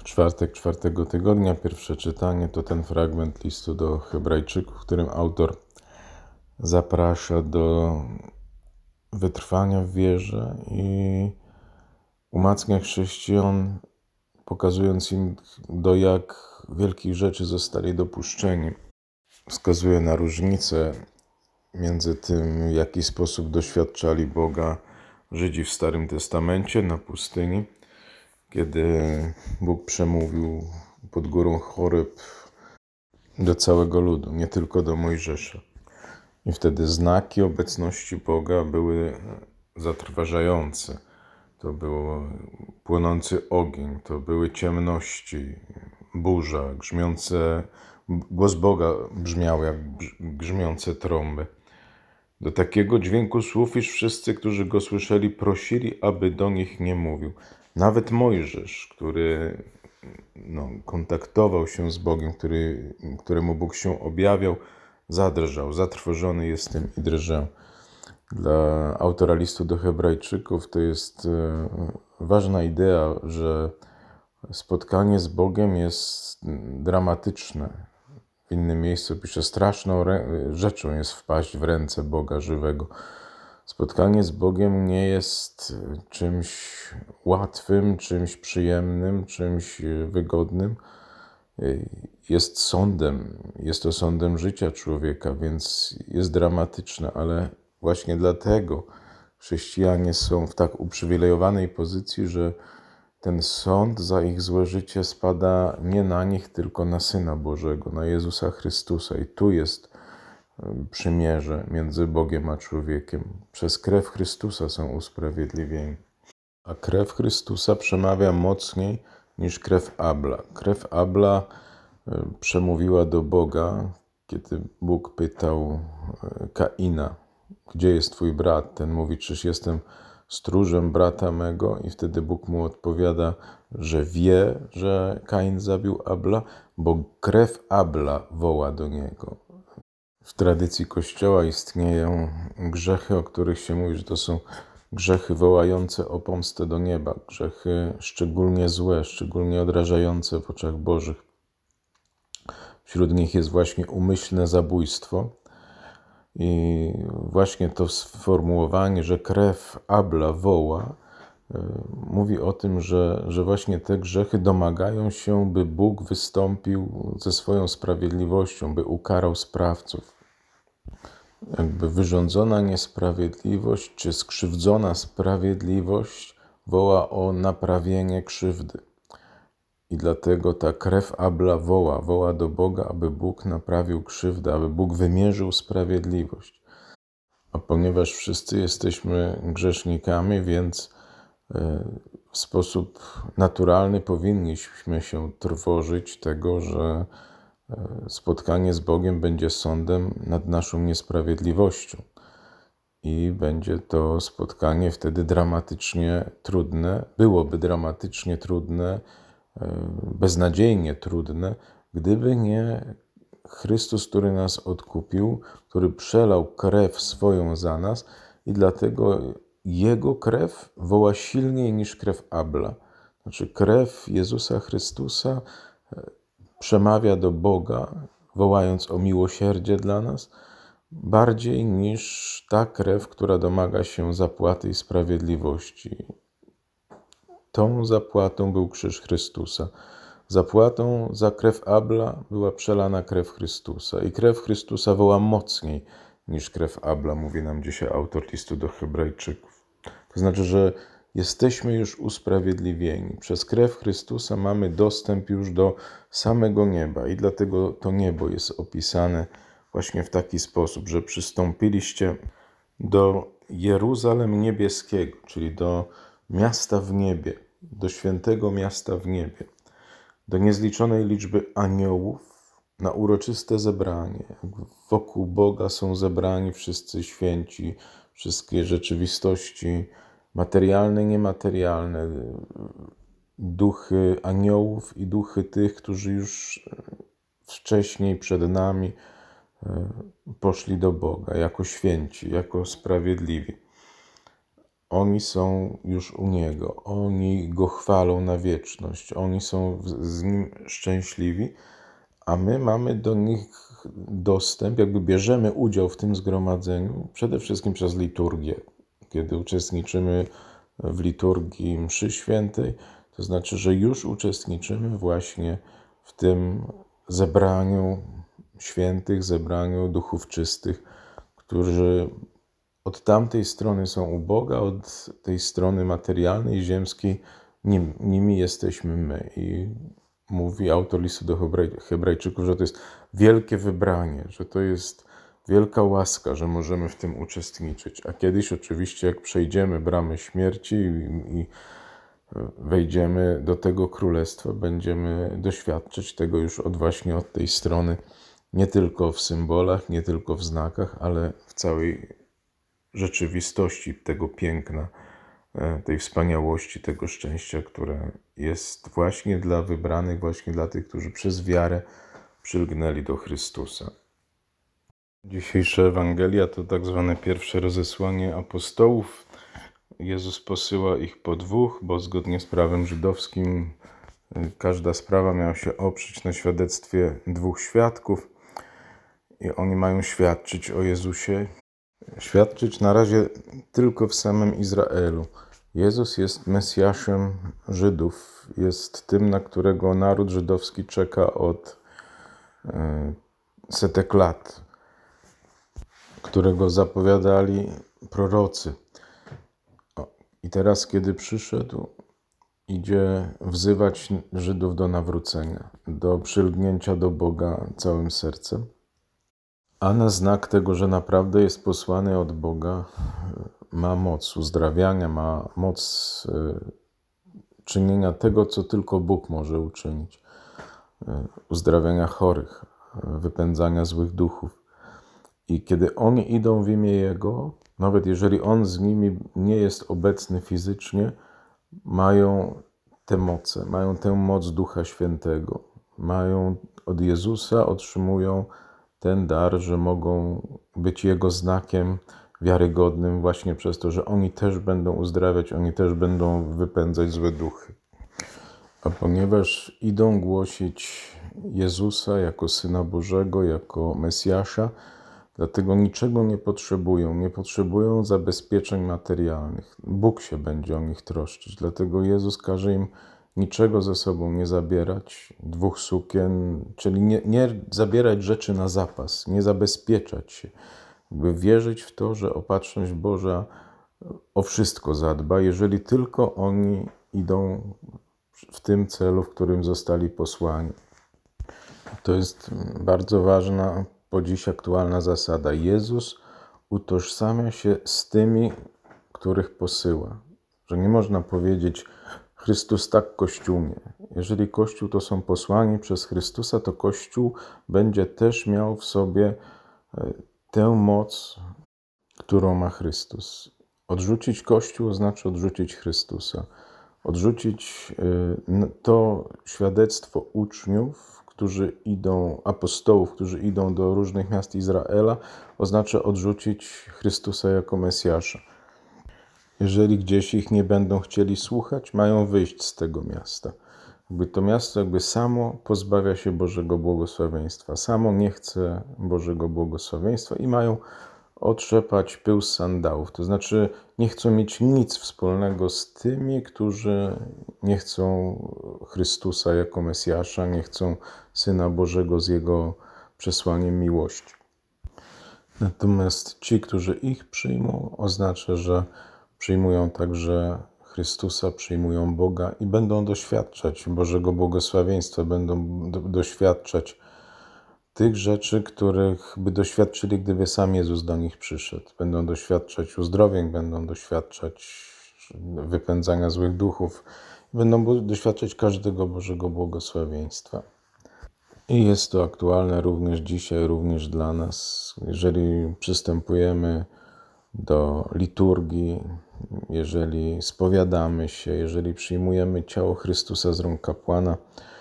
Czwartek czwartego tygodnia, pierwsze czytanie to ten fragment listu do Hebrajczyków, w którym autor zaprasza do wytrwania w wierze i umacnia chrześcijan, pokazując im, do jak wielkich rzeczy zostali dopuszczeni. Wskazuje na różnicę między tym, w jaki sposób doświadczali Boga Żydzi w Starym Testamencie na pustyni, kiedy Bóg przemówił pod górą Choreb do całego ludu, nie tylko do Mojżesza. I wtedy znaki obecności Boga były zatrważające. To był płonący ogień, to były ciemności, burza, głos Boga brzmiał jak grzmiące trąby. Do takiego dźwięku słów, iż wszyscy, którzy go słyszeli, prosili, aby do nich nie mówił. Nawet Mojżesz, który kontaktował się z Bogiem, któremu Bóg się objawiał, zadrżał, zatrwożony jestem i drżę. Dla autora listu do Hebrajczyków to jest ważna idea, że spotkanie z Bogiem jest dramatyczne. W innym miejscu pisze, straszną rzeczą jest wpaść w ręce Boga żywego. Spotkanie z Bogiem nie jest czymś łatwym, czymś przyjemnym, czymś wygodnym. Jest sądem, jest to sądem życia człowieka, więc jest dramatyczne, ale właśnie dlatego chrześcijanie są w tak uprzywilejowanej pozycji, że ten sąd za ich złe życie spada nie na nich, tylko na Syna Bożego, na Jezusa Chrystusa. I tu jest przymierze między Bogiem a człowiekiem. Przez krew Chrystusa są usprawiedliwieni. A krew Chrystusa przemawia mocniej niż krew Abla. Krew Abla przemówiła do Boga, kiedy Bóg pytał Kaina, gdzie jest twój brat? Ten mówi, czyż jestem stróżem brata mego? I wtedy Bóg mu odpowiada, że wie, że Kain zabił Abla, bo krew Abla woła do niego. W tradycji Kościoła istnieją grzechy, o których się mówi, że to są grzechy wołające o pomstę do nieba, grzechy szczególnie złe, szczególnie odrażające w oczach Bożych. Wśród nich jest właśnie umyślne zabójstwo i właśnie to sformułowanie, że krew Abla woła, mówi o tym, że właśnie te grzechy domagają się, by Bóg wystąpił ze swoją sprawiedliwością, by ukarał sprawców. Jakby wyrządzona niesprawiedliwość czy skrzywdzona sprawiedliwość woła o naprawienie krzywdy. I dlatego ta krew Abla woła do Boga, aby Bóg naprawił krzywdę, aby Bóg wymierzył sprawiedliwość. A ponieważ wszyscy jesteśmy grzesznikami, więc w sposób naturalny powinniśmy się trwożyć tego, że spotkanie z Bogiem będzie sądem nad naszą niesprawiedliwością. I będzie to spotkanie wtedy dramatycznie trudne, byłoby dramatycznie trudne, beznadziejnie trudne, gdyby nie Chrystus, który nas odkupił, który przelał krew swoją za nas i dlatego Jego krew woła silniej niż krew Abla. Znaczy krew Jezusa Chrystusa przemawia do Boga, wołając o miłosierdzie dla nas, bardziej niż ta krew, która domaga się zapłaty i sprawiedliwości. Tą zapłatą był krzyż Chrystusa. Zapłatą za krew Abla była przelana krew Chrystusa. I krew Chrystusa woła mocniej niż krew Abla, mówi nam dzisiaj autor listu do Hebrajczyków. To znaczy, że jesteśmy już usprawiedliwieni. Przez krew Chrystusa mamy dostęp już do samego nieba i dlatego to niebo jest opisane właśnie w taki sposób, że przystąpiliście do Jeruzalem niebieskiego, czyli do miasta w niebie, do świętego miasta w niebie, do niezliczonej liczby aniołów na uroczyste zebranie. Wokół Boga są zebrani wszyscy święci, wszystkie rzeczywistości materialne i niematerialne, duchy aniołów i duchy tych, którzy już wcześniej przed nami poszli do Boga jako święci, jako sprawiedliwi. oni są już u Niego, oni Go chwalą na wieczność, oni są z Nim szczęśliwi, a my mamy do nich dostęp, jakby bierzemy udział w tym zgromadzeniu, przede wszystkim przez liturgię. Kiedy uczestniczymy w liturgii mszy świętej, to znaczy, że już uczestniczymy właśnie w tym zebraniu świętych, zebraniu duchów czystych, którzy od tamtej strony są u Boga, od tej strony materialnej, ziemskiej, nimi jesteśmy my. I mówi autor listu do Hebrajczyków, że to jest wielkie wybranie, że to jest wielka łaska, że możemy w tym uczestniczyć. A kiedyś oczywiście, jak przejdziemy bramy śmierci i wejdziemy do tego królestwa, będziemy doświadczyć tego już właśnie od tej strony, nie tylko w symbolach, nie tylko w znakach, ale w całej rzeczywistości tego piękna, tej wspaniałości, tego szczęścia, które jest właśnie dla wybranych, właśnie dla tych, którzy przez wiarę przylgnęli do Chrystusa. Dzisiejsza Ewangelia to tak zwane pierwsze rozesłanie apostołów. Jezus posyła ich po dwóch, bo zgodnie z prawem żydowskim każda sprawa miała się oprzeć na świadectwie dwóch świadków i oni mają świadczyć o Jezusie. Świadczyć na razie tylko w samym Izraelu. Jezus jest Mesjaszem Żydów, jest tym, na którego naród żydowski czeka od setek lat, którego zapowiadali prorocy. I teraz, kiedy przyszedł, idzie wzywać Żydów do nawrócenia, do przylgnięcia do Boga całym sercem. A na znak tego, że naprawdę jest posłany od Boga, ma moc uzdrawiania, ma moc czynienia tego, co tylko Bóg może uczynić. Uzdrawiania chorych, wypędzania złych duchów. I kiedy oni idą w imię Jego, nawet jeżeli On z nimi nie jest obecny fizycznie, mają te moce, mają tę moc Ducha Świętego. Mają od Jezusa, otrzymują ten dar, że mogą być Jego znakiem wiarygodnym właśnie przez to, że oni też będą uzdrawiać, oni też będą wypędzać złe duchy. A ponieważ idą głosić Jezusa jako Syna Bożego, jako Mesjasza, dlatego niczego nie potrzebują zabezpieczeń materialnych. Bóg się będzie o nich troszczyć, dlatego Jezus każe im niczego ze sobą nie zabierać, 2 sukien, czyli nie zabierać rzeczy na zapas, nie zabezpieczać się, by wierzyć w to, że opatrzność Boża o wszystko zadba, jeżeli tylko oni idą w tym celu, w którym zostali posłani. To jest bardzo ważna, po dziś aktualna zasada. Jezus utożsamia się z tymi, których posyła. Że nie można powiedzieć, Chrystus tak, Kościół nie. Jeżeli Kościół to są posłani przez Chrystusa, to Kościół będzie też miał w sobie tę moc, którą ma Chrystus. Odrzucić Kościół znaczy odrzucić Chrystusa. Odrzucić to świadectwo uczniów, którzy idą, apostołów, którzy idą do różnych miast Izraela, oznacza odrzucić Chrystusa jako Mesjasza. Jeżeli gdzieś ich nie będą chcieli słuchać, mają wyjść z tego miasta. To miasto samo pozbawia się Bożego błogosławieństwa, samo nie chce Bożego błogosławieństwa i mają otrzepać pył z sandałów. To znaczy nie chcą mieć nic wspólnego z tymi, którzy nie chcą Chrystusa jako Mesjasza, nie chcą Syna Bożego z Jego przesłaniem miłości. Natomiast ci, którzy ich przyjmą, oznacza, że przyjmują także Chrystusa, przyjmują Boga i będą doświadczać Bożego błogosławieństwa, będą doświadczać tych rzeczy, których by doświadczyli, gdyby sam Jezus do nich przyszedł. Będą doświadczać uzdrowień, będą doświadczać wypędzania złych duchów, będą doświadczać każdego Bożego błogosławieństwa. I jest to aktualne również dzisiaj, również dla nas. Jeżeli przystępujemy do liturgii, jeżeli spowiadamy się, jeżeli przyjmujemy ciało Chrystusa z rąk kapłana,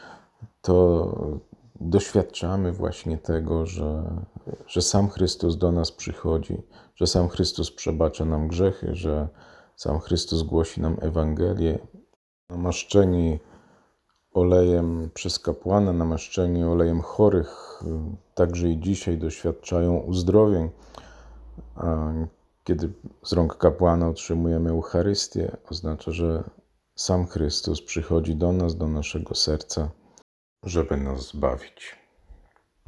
to doświadczamy właśnie tego, że sam Chrystus do nas przychodzi, że sam Chrystus przebacza nam grzechy, że Sam Chrystus głosi nam Ewangelię. Namaszczeni olejem przez kapłana, namaszczeni olejem chorych, także i dzisiaj doświadczają uzdrowień. A kiedy z rąk kapłana otrzymujemy Eucharystię, oznacza, że sam Chrystus przychodzi do nas, do naszego serca, żeby nas zbawić.